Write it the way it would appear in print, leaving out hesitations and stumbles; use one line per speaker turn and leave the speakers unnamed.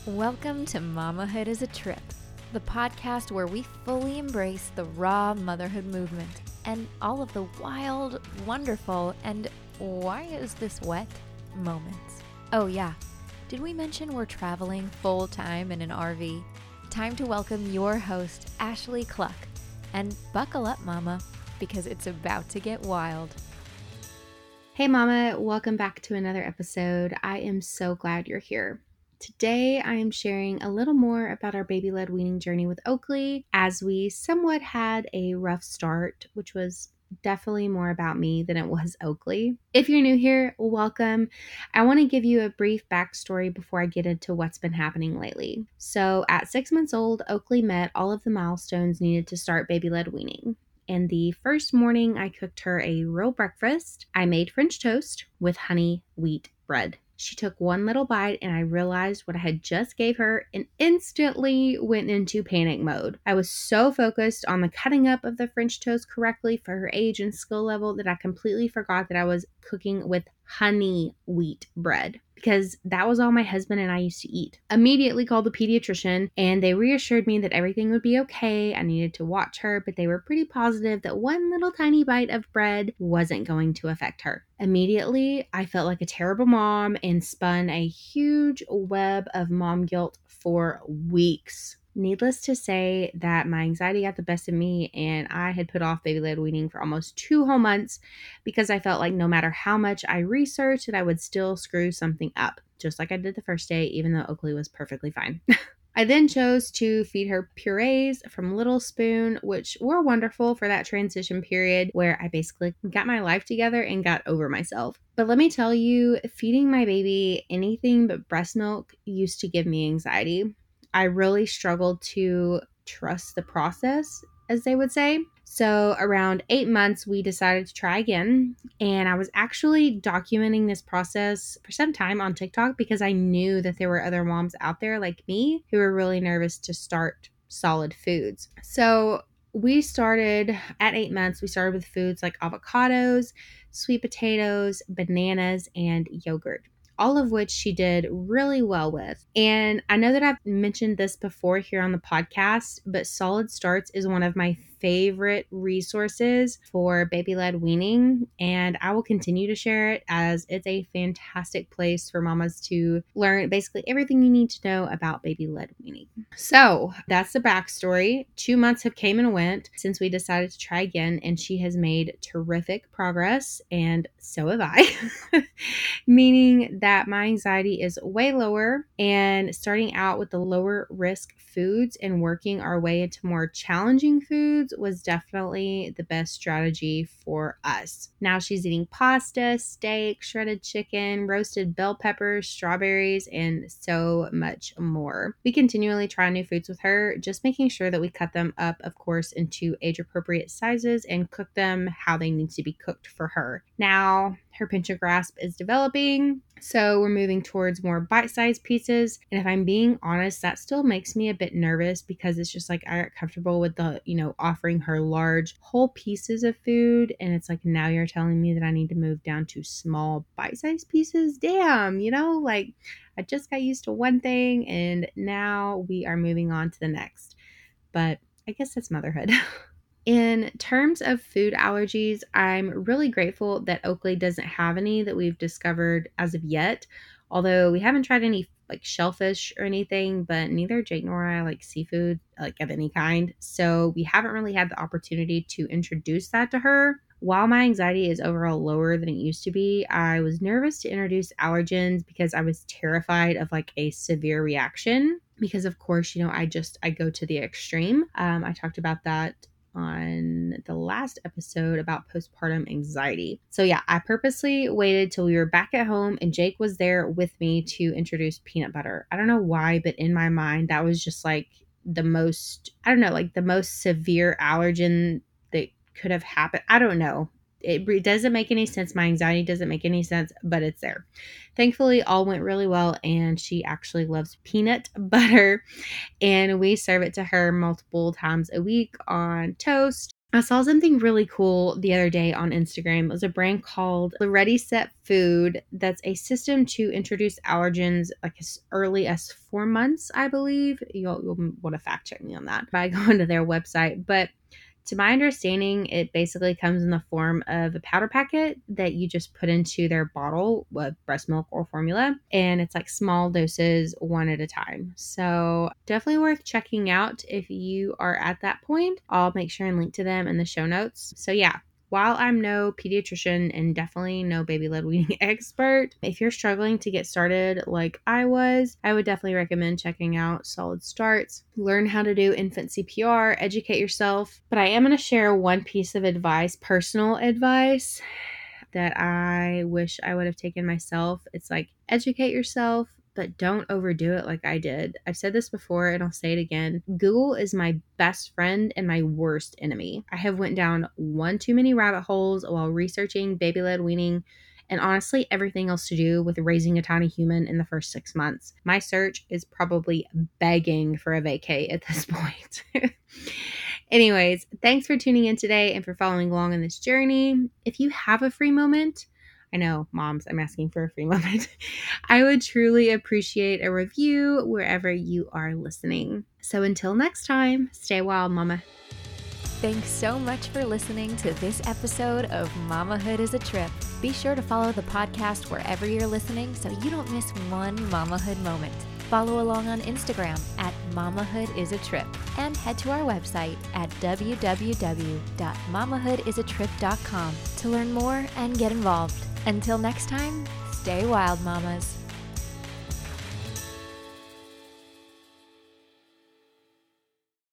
Welcome to Mamahood is a Trip, the podcast where we fully embrace the raw motherhood movement and all of the wild, wonderful, and why is this wet moments. Oh yeah, did we mention we're traveling full-time in an RV? Time to welcome your host, Ashley Cluck. And buckle up, Mama, because it's about to get wild.
Hey Mama, welcome back to another episode. I am so glad you're here. Today I am sharing a little more about our baby-led weaning journey with Oakley, as we somewhat had a rough start, which was definitely more about me than it was Oakley. If you're new here, welcome. I want to give you a brief backstory before I get into what's been happening lately. So at 6 months old, Oakley met all of the milestones needed to start baby-led weaning. And the first morning, I cooked her a real breakfast. I made French toast with honey wheat bread. She took one little bite and I realized what I had just gave her and instantly went into panic mode. I was so focused on the cutting up of the French toast correctly for her age and skill level that I completely forgot that I was cooking with honey wheat bread, because that was all my husband and I used to eat. Immediately called the pediatrician and they reassured me that everything would be okay. I needed to watch her, but they were pretty positive that one little tiny bite of bread wasn't going to affect her. Immediately, I felt like a terrible mom and spun a huge web of mom guilt for weeks. Needless to say that my anxiety got the best of me and I had put off baby-led weaning for almost 2 whole months because I felt like no matter how much I researched that I would still screw something up, just like I did the first day, even though Oakley was perfectly fine. I then chose to feed her purees from Little Spoon, which were wonderful for that transition period where I basically got my life together and got over myself. But let me tell you, feeding my baby anything but breast milk used to give me anxiety. I really struggled to trust the process, as they would say. So around 8 months, we decided to try again. And I was actually documenting this process for some time on TikTok because I knew that there were other moms out there like me who were really nervous to start solid foods. So we started at 8 months, we started with foods like avocados, sweet potatoes, bananas, and yogurt, all of which she did really well with. And I know that I've mentioned this before here on the podcast, but Solid Starts is one of my favorite resources for baby-led weaning, and I will continue to share it as it's a fantastic place for mamas to learn basically everything you need to know about baby-led weaning. So that's the backstory. 2 months have came and went since we decided to try again, and she has made terrific progress, and so have I. Meaning that my anxiety is way lower, and starting out with the lower risk foods and working our way into more challenging foods was definitely the best strategy for us. Now she's eating pasta, steak, shredded chicken, roasted bell peppers, strawberries, and so much more. We continually try new foods with her, just making sure that we cut them up, of course, into age appropriate sizes and cook them how they need to be cooked for her. Now, her pinch and grasp is developing, so we're moving towards more bite-sized pieces. And if I'm being honest, that still makes me a bit nervous because it's just like I got comfortable with the, offering her large whole pieces of food. And it's like, now you're telling me that I need to move down to small bite-sized pieces? Damn, like I just got used to one thing and now we are moving on to the next. But I guess that's motherhood. In terms of food allergies, I'm really grateful that Oakley doesn't have any that we've discovered as of yet. Although we haven't tried any like shellfish or anything, but neither Jake nor I like seafood like of any kind. So we haven't really had the opportunity to introduce that to her. While my anxiety is overall lower than it used to be, I was nervous to introduce allergens because I was terrified of like a severe reaction. Because of course, I go to the extreme. I talked about that on the last episode about postpartum anxiety. So yeah, I purposely waited till we were back at home and Jake was there with me to introduce peanut butter. I don't know why, but in my mind, that was just like the most severe allergen that could have happened. I don't know. It doesn't make any sense. My anxiety doesn't make any sense, but it's there. Thankfully, all went really well, and she actually loves peanut butter, and we serve it to her multiple times a week on toast, I saw something really cool the other day on Instagram. It was a brand called the Ready Set Food. That's a system to introduce allergens like as early as 4 months, I believe. You'll want to fact check me on that by going to their website. But to my understanding, it basically comes in the form of a powder packet that you just put into their bottle with breast milk or formula. And it's like small doses, one at a time. So definitely worth checking out if you are at that point. I'll make sure and link to them in the show notes. So yeah, while I'm no pediatrician and definitely no baby-led weaning expert, if you're struggling to get started like I was, I would definitely recommend checking out Solid Starts. Learn how to do infant CPR, educate yourself. But I am going to share one piece of advice, personal advice, that I wish I would have taken myself. It's like, educate yourself, but don't overdo it like I did. I've said this before and I'll say it again. Google is my best friend and my worst enemy. I have went down one too many rabbit holes while researching baby-led weaning and honestly everything else to do with raising a tiny human in the first 6 months. My search is probably begging for a vacay at this point. Anyways, thanks for tuning in today and for following along on this journey. If you have a free moment, I know, moms, I'm asking for a free moment. I would truly appreciate a review wherever you are listening. So until next time, stay wild, mama.
Thanks so much for listening to this episode of Mamahood is a Trip. Be sure to follow the podcast wherever you're listening so you don't miss one mamahood moment. Follow along on Instagram at mamahoodisatrip and head to our website at www.mamahoodisatrip.com to learn more and get involved. Until next time, stay wild, mamas.